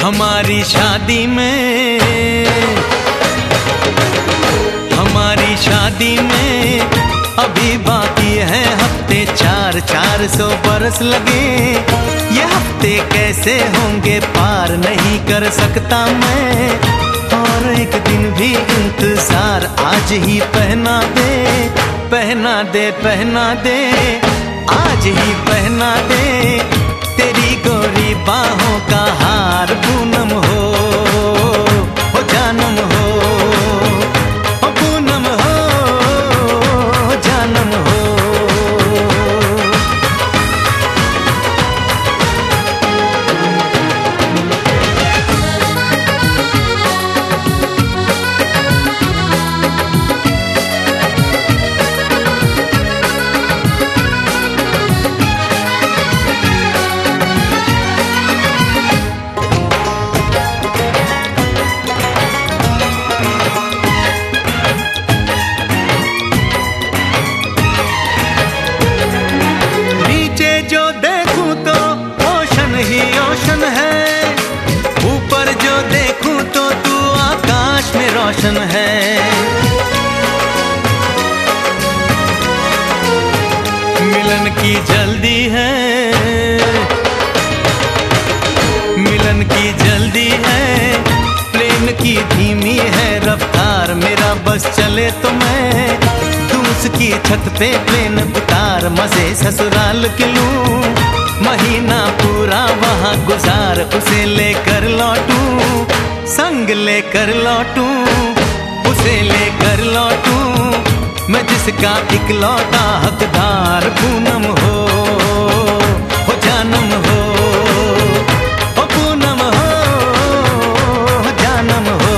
हमारी शादी में अभी बाकी है हफ्ते 400 बरस लगे। ये हफ्ते कैसे होंगे पार नहीं कर सकता मैं, और एक दिन भी इंतजार आज ही पहना दे, पहना दे, पहना दे, आज ही पहना दे तेरी गोरी बाहों का हार। पूनम हो जानम हो, पूनम हो जानम हो। रोशन है मिलन की जल्दी है, मिलन की जल्दी है, प्रेम की धीमी है रफ्तार। मेरा बस चले तो मैं दूं उसकी छत पे प्लेन उतार, मजे ससुराल के लूं, महीना पूरा वहाँ गुजार, उसे लेकर लौटूं, संग लेकर लौटूं, उसे लेकर लौटूं, मैं जिसका इकलौता हकदार। पूनम हो जानम हो, पूनम हो जानम हो।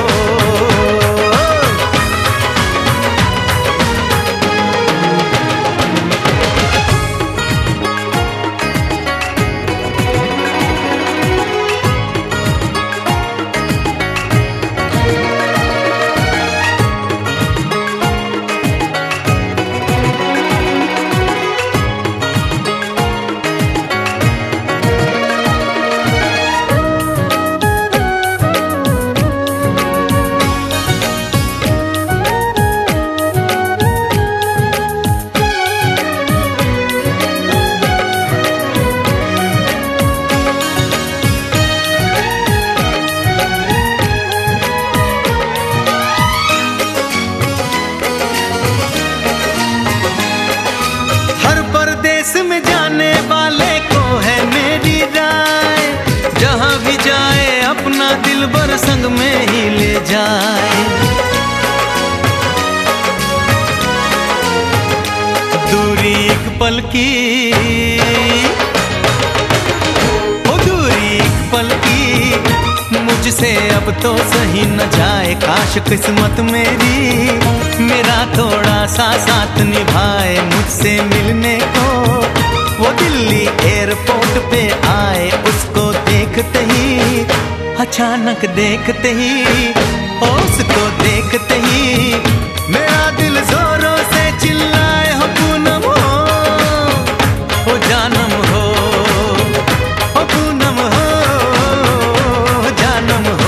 में जाने वाले को है मेरी राय, जहां भी जाए अपना दिलबर संग में ही ले जाए। दूरी एक पल की, ओ दूरी एक पल की, मुझसे अब तो सही न जाए। काश किस्मत मेरी मेरा थोड़ा सा साथ निभाए, मुझसे मिलने को वो दिल्ली एयरपोर्ट पे आए। उसको देखते ही, अचानक देखते ही, उसको देखते ही मेरा दिल जोरों से चिल्लाए, हो पूनम हो जानम हो, पूनम हो जानम हो।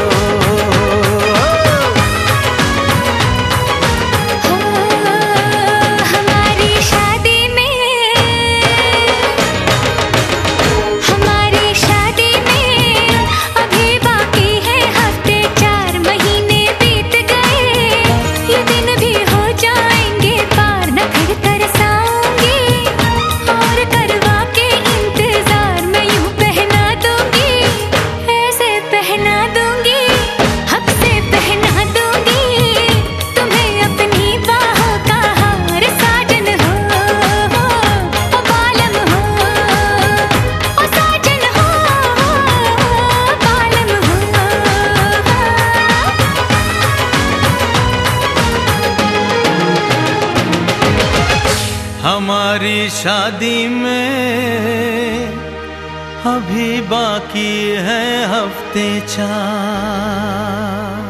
हमारी शादी में अभी बाकी है हफ्ते 4।